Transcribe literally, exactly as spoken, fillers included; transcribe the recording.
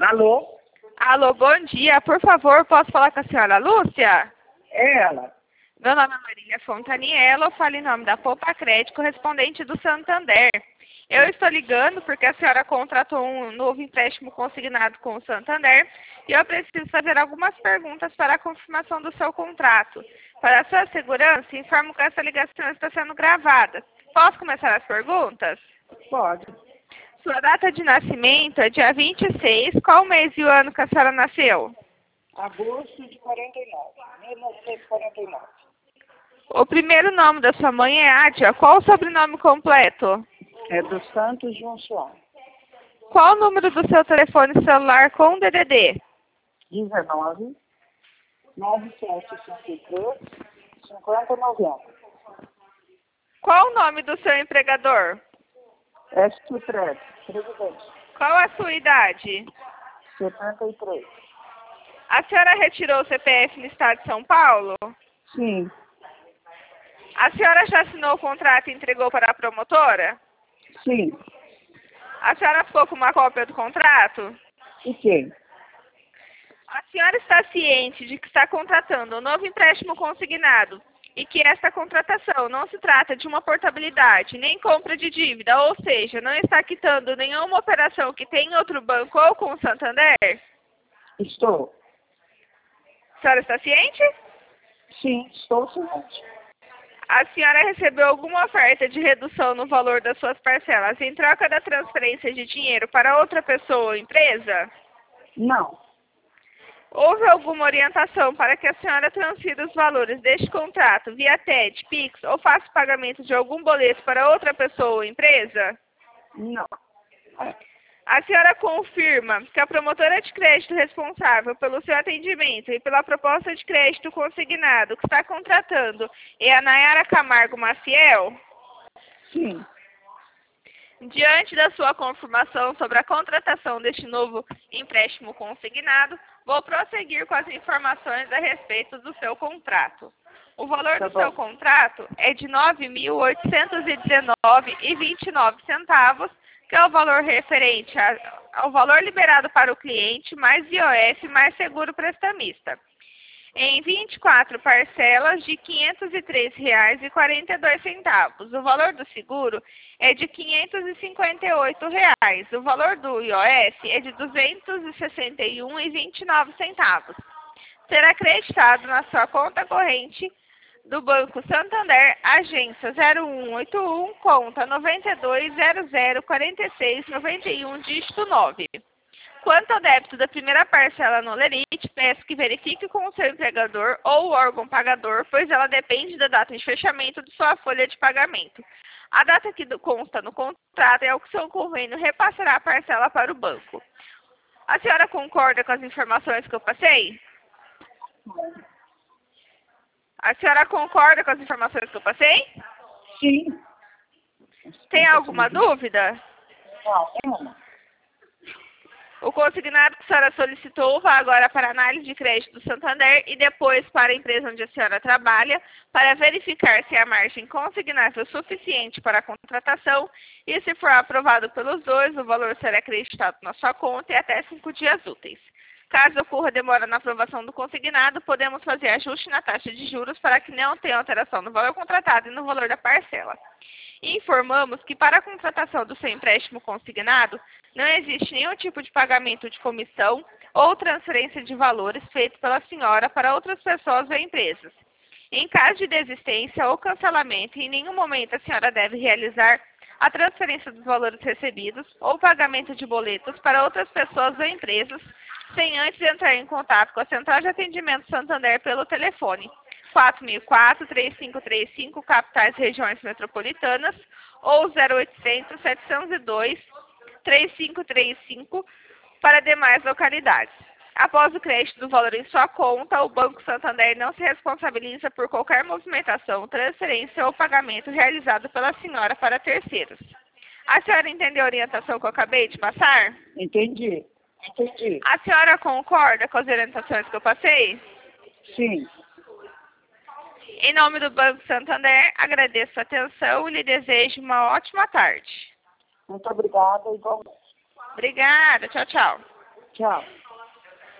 Alô? Alô, bom dia. Por favor, posso falar com a senhora Lúcia? É ela. Meu nome é Marília Fontaniello, eu falo em nome da Poupa Crédito, correspondente do Santander. Eu estou ligando porque a senhora contratou um novo empréstimo consignado com o Santander e eu preciso fazer algumas perguntas para a confirmação do seu contrato. Para a sua segurança, informo que essa ligação está sendo gravada. Posso começar as perguntas? Pode. Sua data de nascimento é dia vinte e seis. Qual mês e o ano que a senhora nasceu? Agosto de quarenta e nove. mil novecentos e quarenta e nove. O primeiro nome da sua mãe é Ádia. Qual o sobrenome completo? É do Santos Junção. Qual o número do seu telefone celular com D D D? dezenove, nove sete cinco três, cinquenta noventa. Qual o nome do seu empregador? S P três, presidente. Qual a sua idade? setenta e três. A senhora retirou o C P F no estado de São Paulo? Sim, A senhora já assinou o contrato e entregou para a promotora? sim. A senhora ficou com uma cópia do contrato? E quem? A senhora está ciente de que está contratando um novo empréstimo consignado e que esta contratação não se trata de uma portabilidade nem compra de dívida, ou seja, não está quitando nenhuma operação que tem em outro banco ou com o Santander? Estou. A senhora está ciente? Sim, estou ciente. A senhora recebeu alguma oferta de redução no valor das suas parcelas em troca da transferência de dinheiro para outra pessoa ou empresa? Não, Houve alguma orientação para que a senhora transfira os valores deste contrato via T E D, Pix ou faça o pagamento de algum boleto para outra pessoa ou empresa? não. A senhora confirma que a promotora de crédito responsável pelo seu atendimento e pela proposta de crédito consignado que está contratando é a Nayara Camargo Maciel? Sim, Diante da sua confirmação sobre a contratação deste novo empréstimo consignado, vou prosseguir com as informações a respeito do seu contrato. O valor Tá do bom. seu contrato é de nove mil oitocentos e dezenove reais e vinte e nove centavos, que é o valor referente a, ao valor liberado para o cliente, mais I O F, mais seguro prestamista, em vinte e quatro parcelas de quinhentos e três reais e quarenta e dois centavos. O valor do seguro é de quinhentos e cinquenta e oito reais. O valor do I O F é de duzentos e sessenta e um reais e vinte e nove centavos. Será acreditado na sua conta corrente do Banco Santander, agência zero um oito um, conta noventa e dois, zero zero, quarenta e seis, noventa e um, dígito nove. Quanto ao débito da primeira parcela no Lerite, peço que verifique com o seu empregador ou o órgão pagador, pois ela depende da data de fechamento de sua folha de pagamento. A data que consta no contrato é o que seu convênio repassará a parcela para o banco. A senhora concorda com as informações que eu passei? A senhora concorda com as informações que eu passei? sim. Tem alguma dúvida? Não, nenhuma. O consignado que a senhora solicitou vai agora para a análise de crédito do Santander e depois para a empresa onde a senhora trabalha, para verificar se a margem consignável é suficiente para a contratação e, se for aprovado pelos dois, o valor será acreditado na sua conta em até cinco dias úteis. Caso ocorra demora na aprovação do consignado, podemos fazer ajuste na taxa de juros para que não tenha alteração no valor contratado e no valor da parcela. E informamos que para a contratação do seu empréstimo consignado, não existe nenhum tipo de pagamento de comissão ou transferência de valores feito pela senhora para outras pessoas ou empresas. Em caso de desistência ou cancelamento, em nenhum momento a senhora deve realizar a transferência dos valores recebidos ou pagamento de boletos para outras pessoas ou empresas, sem antes entrar em contato com a Central de Atendimento Santander pelo telefone quatro mil e quatro, três cinco três cinco, capitais regiões metropolitanas, ou zero oitocentos, setecentos e dois, três cinco três cinco para demais localidades. Após o crédito do valor em sua conta, o Banco Santander não se responsabiliza por qualquer movimentação, transferência ou pagamento realizado pela senhora para terceiros. A senhora entendeu a orientação que eu acabei de passar? Entendi. Entendi. A senhora concorda com as orientações que eu passei? Sim. Em nome do Banco Santander, agradeço a atenção e lhe desejo uma ótima tarde. Muito obrigada, igualmente. Obrigada, tchau, tchau. Tchau.